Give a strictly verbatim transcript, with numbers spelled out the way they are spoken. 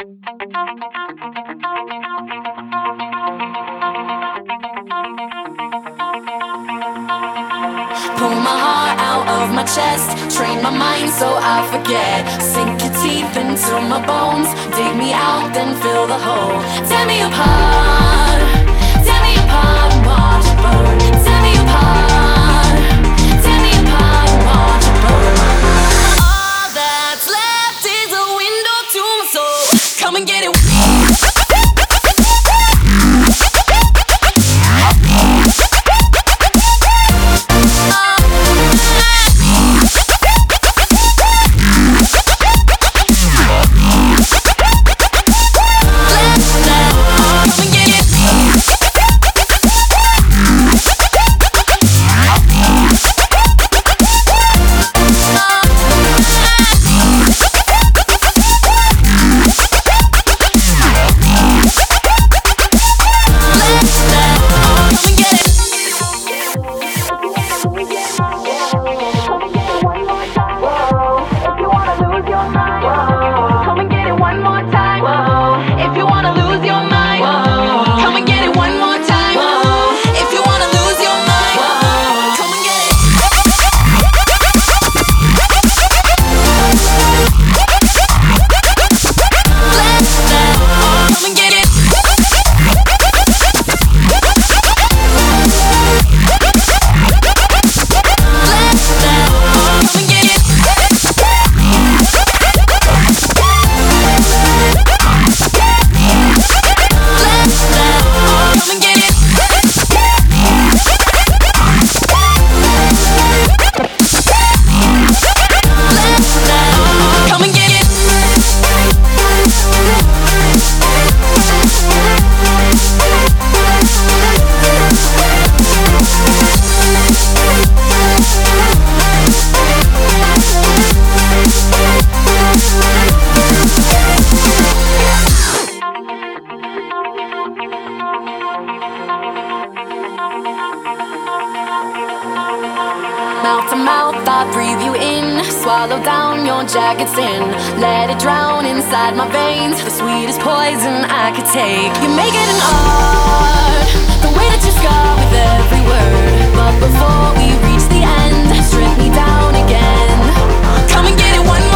Pull my heart out of my chest, train my mind so I forget. Sink your teeth into my bones, dig me out, then fill the hole. Tear me apart, tear me apart and watch it burn. Tear me apart, tear me apart and watch it burn. All that's left is a window to my soul. Come and get it. Mouth to mouth, I breathe you in. Swallow down your jagged sin. Let it drown inside my veins. The sweetest poison I could take. You make it an art, the way that you scar with every word. But before we reach the end, strip me down again. Come and get it one more